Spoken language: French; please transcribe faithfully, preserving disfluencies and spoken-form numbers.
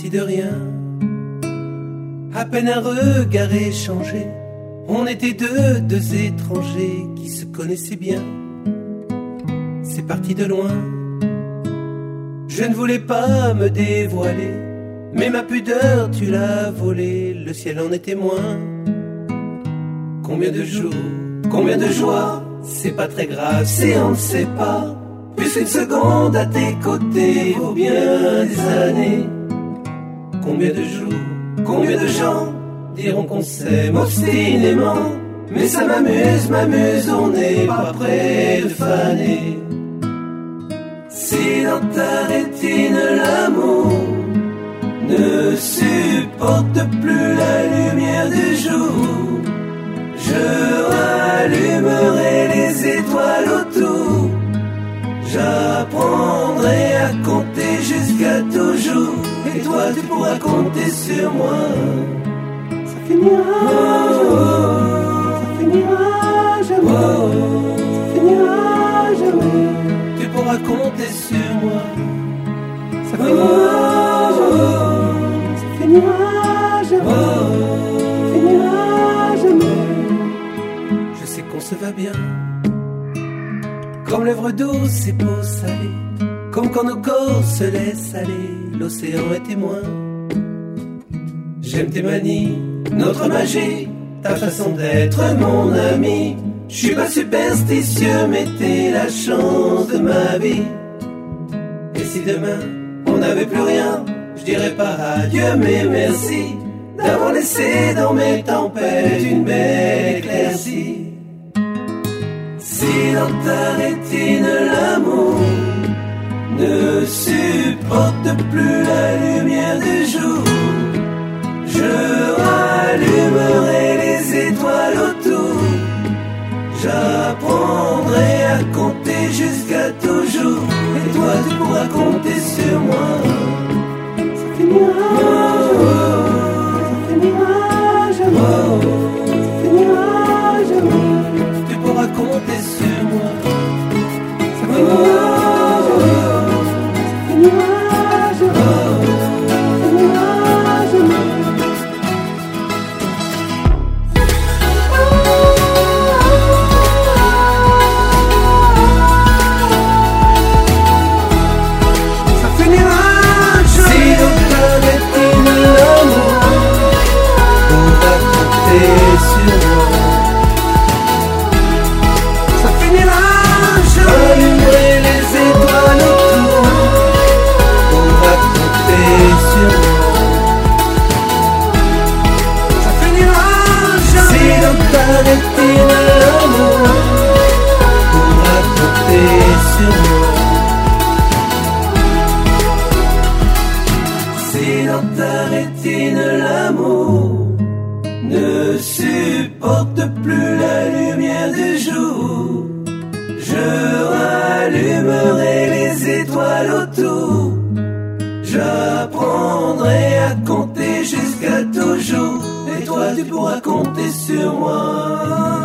parti de rien, à peine un regard échangé. On était deux, deux étrangers qui se connaissaient bien. C'est parti de loin. Je ne voulais pas me dévoiler, mais ma pudeur tu l'as volée, le ciel en est témoin. Combien de jours, combien de joies, c'est pas très grave si on ne sait pas. Puisqu'une seconde à tes côtés vaut bien des années. Combien de jours, combien de gens diront qu'on s'aime obstinément. Mais ça m'amuse, m'amuse, on n'est pas près de faner. Si dans ta rétine l'amour ne supporte plus la lumière du jour, je rallumerai les étoiles autour. J'apprendrai à compter jusqu'à toujours, et toi tu pourras compter sur moi. Ça finira, oh, ça finira jamais, oh, ça finira jamais. Tu pourras compter sur moi. Ça finira, oh, ça finira jamais, oh, ça finira jamais. Je sais qu'on se va bien, comme lèvres douces et peau salée, comme quand nos corps se laissent aller, l'océan est témoin. J'aime tes manies, notre magie, ta façon d'être mon ami. Je suis pas superstitieux, mais t'es la chance de ma vie. Et si demain on n'avait plus rien, je dirais pas adieu mais merci d'avoir laissé dans mes tempêtes une belle éclaircie. Si dans ta rétine l'amour ne supporte plus la lumière du jour, je rallumerai les étoiles autour. J'apprendrai à compter jusqu'à toujours, et toi tu pourras compter sur moi. Ça finira, oh, ça finira jamais, oh, ça finira jamais. Tu pourras compter sur moi. Ça finira, oh, ça finira jamais, oh, ça finira jamais. Si dans ta rétine l'amour ne supporte plus la lumière du jour, je rallumerai les étoiles autour. J'apprendrai à compter jusqu'à toujours, et toi tu pourras compter sur moi.